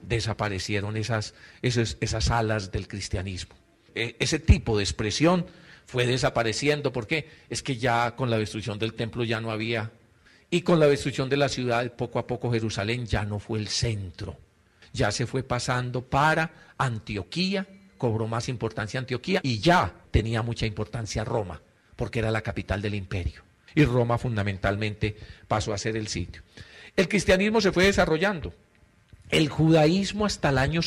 Speaker 4: esas alas del cristianismo. Ese tipo de expresión fue desapareciendo, porque es que ya con la destrucción del templo ya no había, y con la destrucción de la ciudad, poco a poco Jerusalén ya no fue el centro, ya se fue pasando para Antioquía, cobró más importancia Antioquía, y ya tenía mucha importancia Roma, porque era la capital del imperio, y Roma fundamentalmente pasó a ser el sitio. El cristianismo se fue desarrollando. El judaísmo hasta el año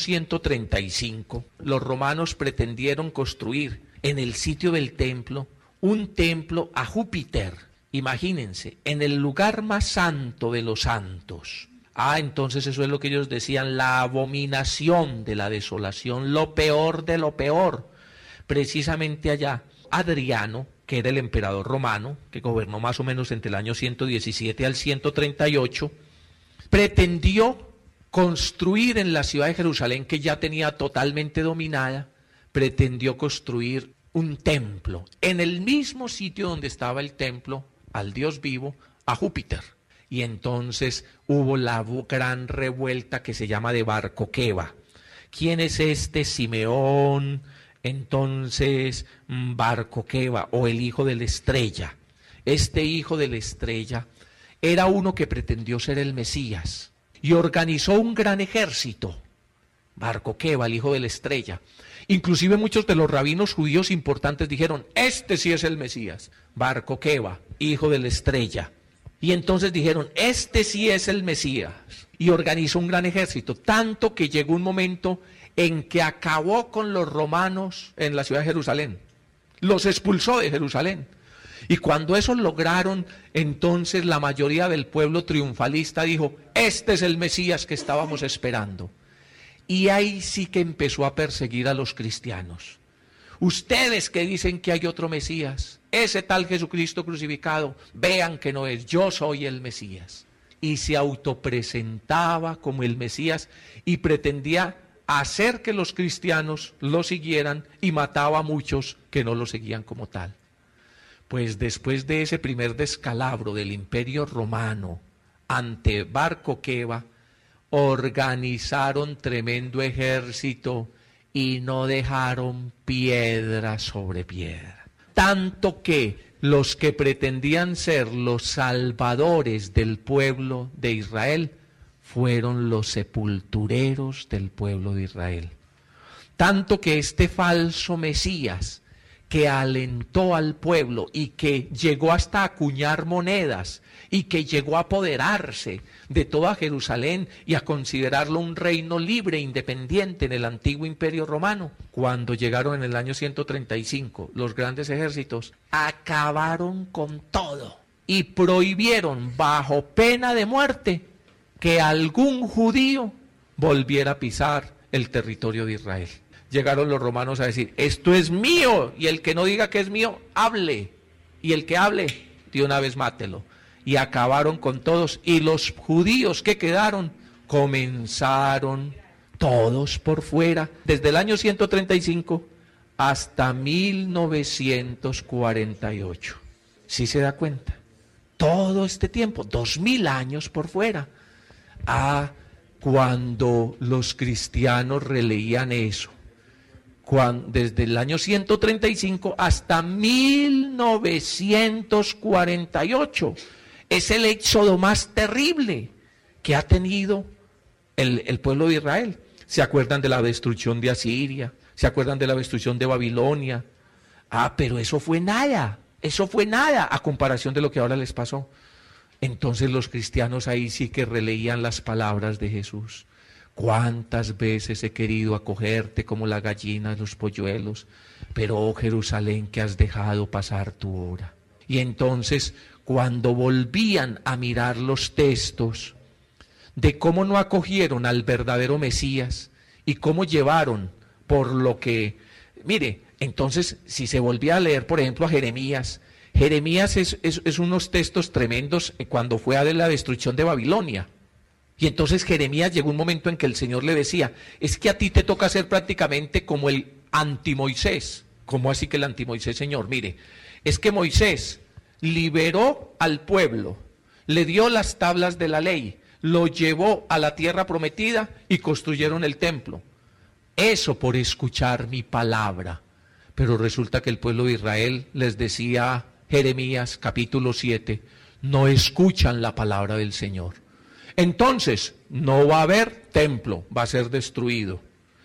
Speaker 4: 135, los romanos pretendieron construir en el sitio del templo un templo a Júpiter, imagínense, en el lugar más santo de los santos. Entonces eso es lo que ellos decían, la abominación de la desolación, lo peor de lo peor. Precisamente allá, Adriano, que era el emperador romano, que gobernó más o menos entre el año 117 al 138, pretendió construir en la ciudad de Jerusalén, que ya tenía totalmente dominada, pretendió construir un templo, en el mismo sitio donde estaba el templo al Dios vivo, a Júpiter. Y entonces hubo la gran revuelta que se llama de Bar Coqueba. ¿Quién es este Simeón? Entonces, Bar Coqueba, o el hijo de la estrella. Este hijo de la estrella era uno que pretendió ser el Mesías y organizó un gran ejército. Bar Coqueba, el hijo de la estrella. Inclusive muchos de los rabinos judíos importantes dijeron, este sí es el Mesías. Bar Coqueba, hijo de la estrella. Y entonces dijeron, este sí es el Mesías. Y organizó un gran ejército, tanto que llegó un momento en que acabó con los romanos en la ciudad de Jerusalén. Los expulsó de Jerusalén. Y cuando eso lograron, entonces la mayoría del pueblo triunfalista dijo, este es el Mesías que estábamos esperando. Y ahí sí que empezó a perseguir a los cristianos. Ustedes que dicen que hay otro Mesías, ese tal Jesucristo crucificado, vean que no es, yo soy el Mesías. Y se autopresentaba como el Mesías y pretendía hacer que los cristianos lo siguieran, y mataba a muchos que no lo seguían como tal. Pues después de ese primer descalabro del imperio romano ante Bar Coqueba, organizaron tremendo ejército y no dejaron piedra sobre piedra. Tanto que los que pretendían ser los salvadores del pueblo de Israel fueron los sepultureros del pueblo de Israel. Tanto que este falso Mesías, que alentó al pueblo y que llegó hasta acuñar monedas y que llegó a apoderarse de toda Jerusalén y a considerarlo un reino libre e independiente en el antiguo imperio romano, cuando llegaron en el año 135 los grandes ejércitos, acabaron con todo y prohibieron bajo pena de muerte que algún judío volviera a pisar el territorio de Israel. Llegaron los romanos a decir, esto es mío, y el que no diga que es mío, hable, y el que hable, de una vez mátelo. y acabaron con todos. Y los judíos que quedaron comenzaron todos por fuera, desde el año 135 hasta 1948. ¿Sí se da cuenta? Todo este tiempo, 2000 años por fuera. Cuando los cristianos releían eso, desde el año 135 hasta 1948, es el éxodo más terrible que ha tenido el pueblo de Israel. ¿Se acuerdan de la destrucción de Asiria? ¿Se acuerdan de la destrucción de Babilonia? Pero eso fue nada a comparación de lo que ahora les pasó. Entonces los cristianos ahí sí que releían las palabras de Jesús. Cuántas veces he querido acogerte como la gallina de los polluelos, pero oh Jerusalén, que has dejado pasar tu hora. Y entonces cuando volvían a mirar los textos de cómo no acogieron al verdadero Mesías y cómo llevaron por lo que... Mire, entonces si se volvía a leer, por ejemplo, a Jeremías es unos textos tremendos cuando fue a la destrucción de Babilonia. Y entonces Jeremías llegó un momento en que el Señor le decía, es que a ti te toca ser prácticamente como el anti-Moisés. ¿Cómo así que el anti-Moisés, Señor? Mire, es que Moisés liberó al pueblo, le dio las tablas de la ley, lo llevó a la tierra prometida y construyeron el templo. Eso por escuchar mi palabra. Pero resulta que el pueblo de Israel, les decía Jeremías capítulo 7, no escuchan la palabra del Señor. Entonces, no va a haber templo, va a ser destruido.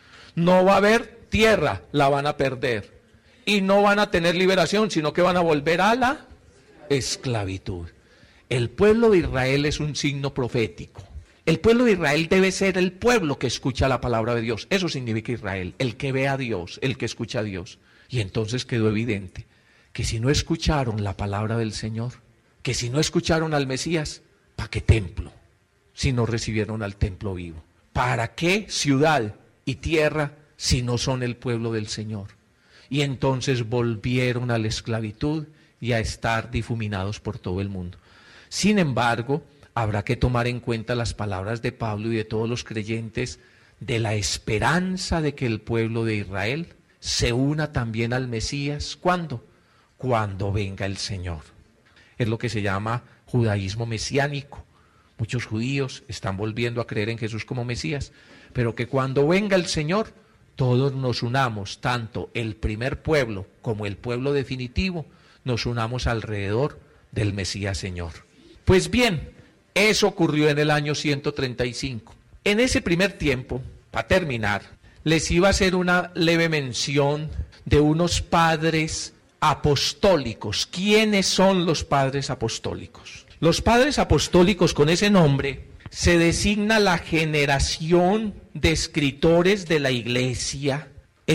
Speaker 4: No va a haber tierra, la van a perder. Y no van a tener liberación, sino que van a volver a la esclavitud. El pueblo de Israel es un signo profético. El pueblo de Israel debe ser el pueblo que escucha la palabra de Dios. Eso significa Israel, el que ve a Dios, el que escucha a Dios. Y entonces quedó evidente que si no escucharon la palabra del Señor, que si no escucharon al Mesías, ¿para qué templo? Si no recibieron al templo vivo. ¿Para qué ciudad y tierra si no son el pueblo del Señor? Y entonces volvieron a la esclavitud y a estar difuminados por todo el mundo. Sin embargo, habrá que tomar en cuenta las palabras de Pablo y de todos los creyentes de la esperanza de que el pueblo de Israel se una también al Mesías. ¿Cuándo? Cuando venga el Señor. Es lo que se llama judaísmo mesiánico. Muchos judíos están volviendo a creer en Jesús como Mesías, pero que cuando venga el Señor, todos nos unamos, tanto el primer pueblo como el pueblo definitivo, nos unamos alrededor del Mesías Señor. Pues bien, eso ocurrió en el año 135. En ese primer tiempo, para terminar, les iba a hacer una leve mención de unos padres apostólicos. ¿Quiénes son los padres apostólicos? Los padres apostólicos, con ese nombre, se designa la generación de escritores de la iglesia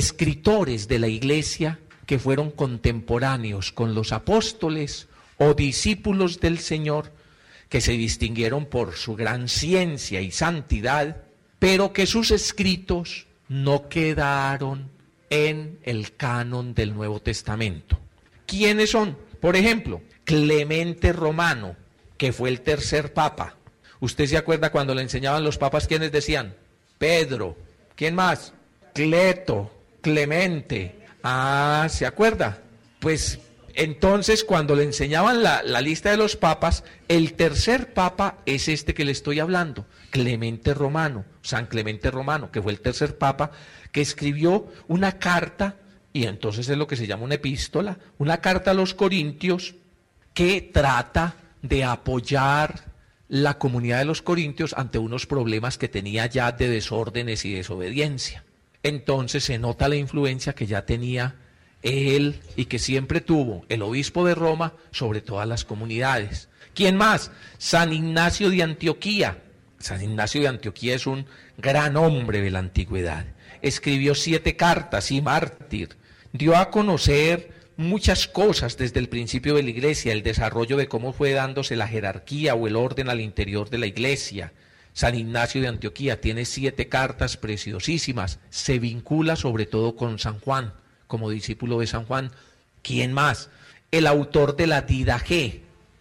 Speaker 4: que fueron contemporáneos con los apóstoles o discípulos del Señor, que se distinguieron por su gran ciencia y santidad, pero que sus escritos no quedaron en el canon del Nuevo Testamento. ¿Quiénes son? Por ejemplo, Clemente Romano, que fue el tercer papa. ¿Usted se acuerda cuando le enseñaban los papas quiénes decían? Pedro. ¿Quién más? Cleto, Clemente. ¿Se acuerda? Pues entonces cuando le enseñaban la lista de los papas, el tercer papa es este que le estoy hablando, Clemente Romano, San Clemente Romano, que fue el tercer papa, que escribió una carta, y entonces es lo que se llama una epístola, una carta a los Corintios, que trata de apoyar la comunidad de los Corintios ante unos problemas que tenía ya de desórdenes y desobediencia. Entonces se nota la influencia que ya tenía él y que siempre tuvo el obispo de Roma sobre todas las comunidades. ¿Quién más? San Ignacio de Antioquía. San Ignacio de Antioquía es un gran hombre de la antigüedad. Escribió 7 cartas y mártir. Dio a conocer muchas cosas desde el principio de la iglesia, el desarrollo de cómo fue dándose la jerarquía o el orden al interior de la iglesia. San Ignacio de Antioquía tiene 7 cartas preciosísimas, se vincula sobre todo con San Juan, como discípulo de San Juan. ¿Quién más? El autor de la Didaché,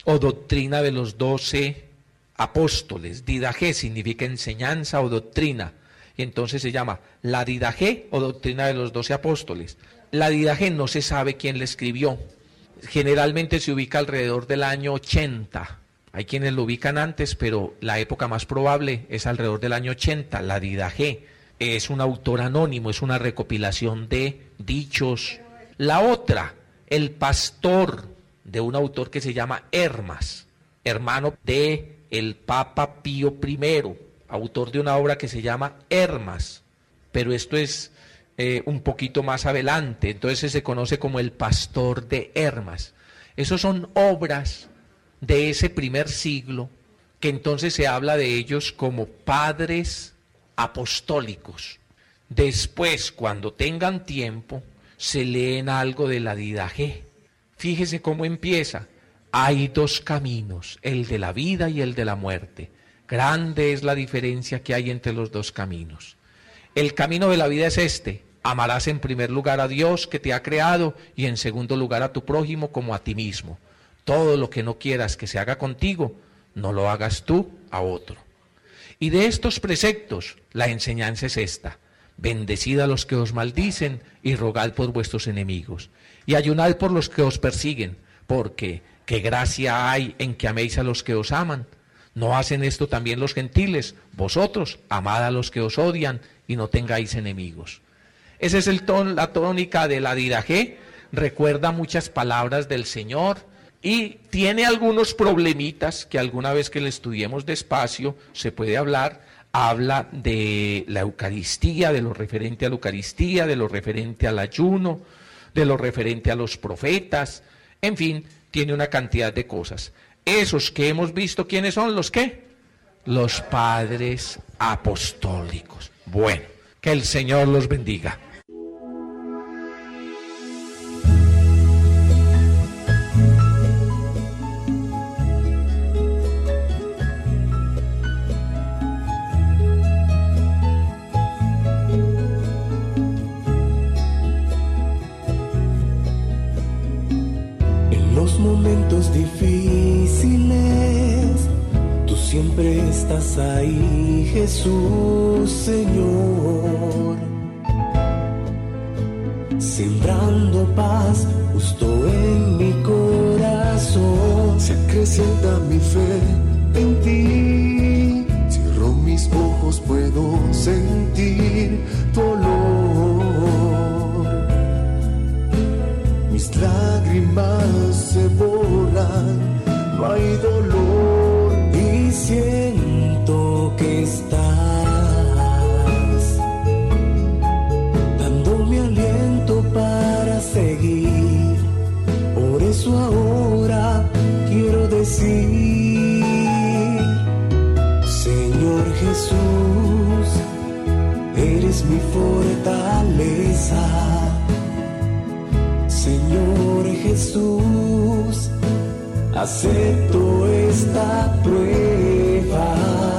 Speaker 4: o doctrina de los 12 apóstoles. Didaje significa enseñanza o doctrina, y entonces se llama la Didaje o doctrina de los 12 apóstoles. La Didaje no se sabe quién la escribió, generalmente se ubica alrededor del año 80, hay quienes lo ubican antes, pero la época más probable es alrededor del año 80. La Didaje es un autor anónimo, es una recopilación de dichos. La otra, el pastor, de un autor que se llama Hermas, hermano de el Papa Pío I, autor de una obra que se llama Hermas, pero esto es un poquito más adelante, entonces se conoce como el pastor de Hermas. Esos son obras de ese primer siglo, que entonces se habla de ellos como padres apostólicos. Después, cuando tengan tiempo, se leen algo de la Didaje. Fíjese cómo empieza. Hay dos caminos, el de la vida y el de la muerte. Grande es la diferencia que hay entre los dos caminos. El camino de la vida es este: amarás en primer lugar a Dios que te ha creado y en segundo lugar a tu prójimo como a ti mismo. Todo lo que no quieras que se haga contigo, no lo hagas tú a otro. Y de estos preceptos, la enseñanza es esta: bendecid a los que os maldicen y rogad por vuestros enemigos. Y ayunad por los que os persiguen, porque qué gracia hay en que améis a los que os aman. ¿No hacen esto también los gentiles? Vosotros, amad a los que os odian y no tengáis enemigos. Esa es la tónica de la Didaje. Recuerda muchas palabras del Señor y tiene algunos problemitas que alguna vez que le estudiemos despacio se puede hablar. Habla de la Eucaristía, de lo referente a la Eucaristía, de lo referente al ayuno, de lo referente a los profetas, en fin, tiene una cantidad de cosas. Esos que hemos visto, ¿quiénes son? ¿Los qué? Los padres apostólicos. Bueno, que el Señor los bendiga.
Speaker 5: Momentos difíciles, tú siempre estás ahí, Jesús, Señor, sembrando paz justo en mi corazón. Se acrecienta mi fe en ti, cierro mis ojos, puedo sentir tu olor. Mis lágrimas se borran, no hay dolor y siento que estás dándome aliento para seguir. Por eso ahora quiero decir: Señor Jesús, eres mi fortaleza. Señor Jesús, acepto esta prueba.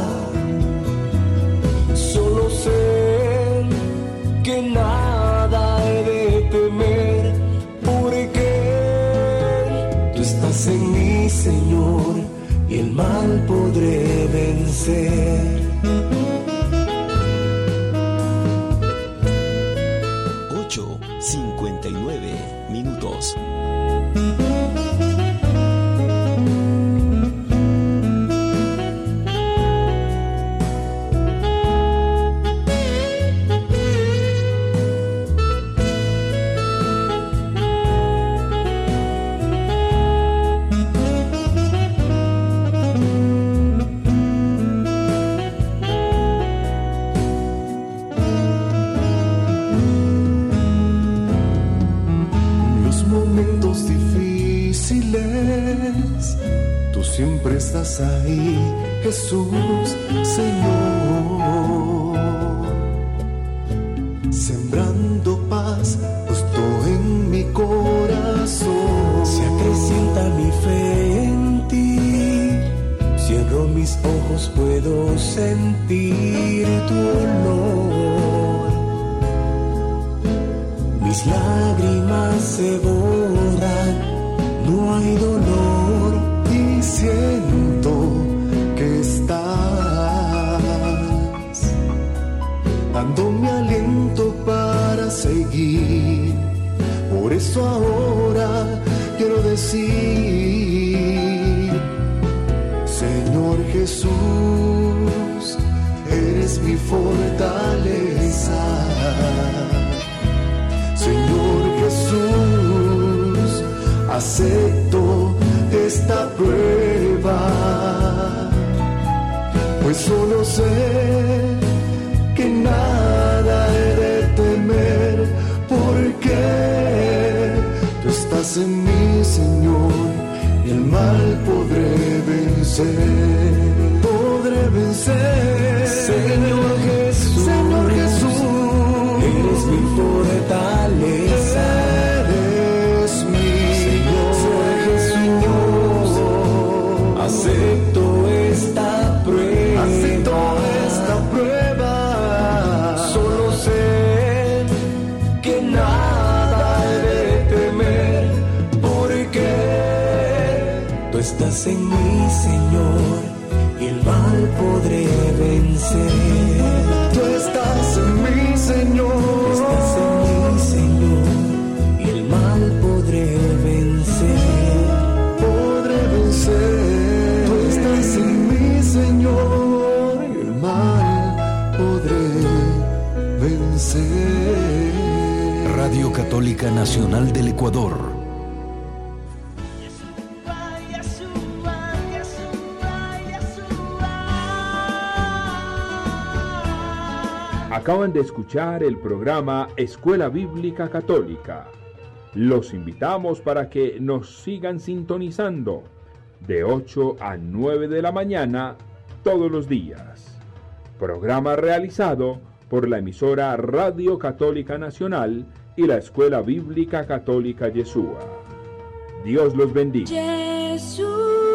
Speaker 5: Solo sé que nada he de temer, porque tú estás en mí, Señor, y el mal podré vencer.
Speaker 2: 8:59 minutos.
Speaker 5: Tú siempre estás ahí, Jesús, Señor, sembrando paz justo en mi corazón. Se acrecienta mi fe en ti, cierro mis ojos, puedo sentir tu olor. Mis lágrimas se borran, no hay dolor y siento que estás dándome aliento para seguir. Por eso ahora quiero decir, Señor Jesús, eres mi fortaleza. Señor Jesús, acepto esta prueba, pues solo sé que nada he de temer, porque tú estás en mí, Señor, y el mal podré vencer. Podré vencer, Señor Jesús, Señor Jesús, eres mi fortaleza. Eres mi Señor Jesús, acepto esta prueba. Acepto esta prueba. Solo sé que nada he de temer, porque tú estás en mí, Señor, y el mal podré vencer. Tú estás en mí, Señor. Tú estás en mí, Señor, y el mal podré vencer. Podré vencer. Tú estás en mí, Señor, y el mal podré vencer.
Speaker 1: Radio Católica Nacional del Ecuador.
Speaker 3: Acaban de escuchar el programa Escuela Bíblica Católica. Los invitamos para que nos sigan sintonizando de 8 a 9 de la mañana todos los días. Programa realizado por la emisora Radio Católica Nacional y la Escuela Bíblica Católica Yeshua. Dios los bendiga.
Speaker 6: Jesús.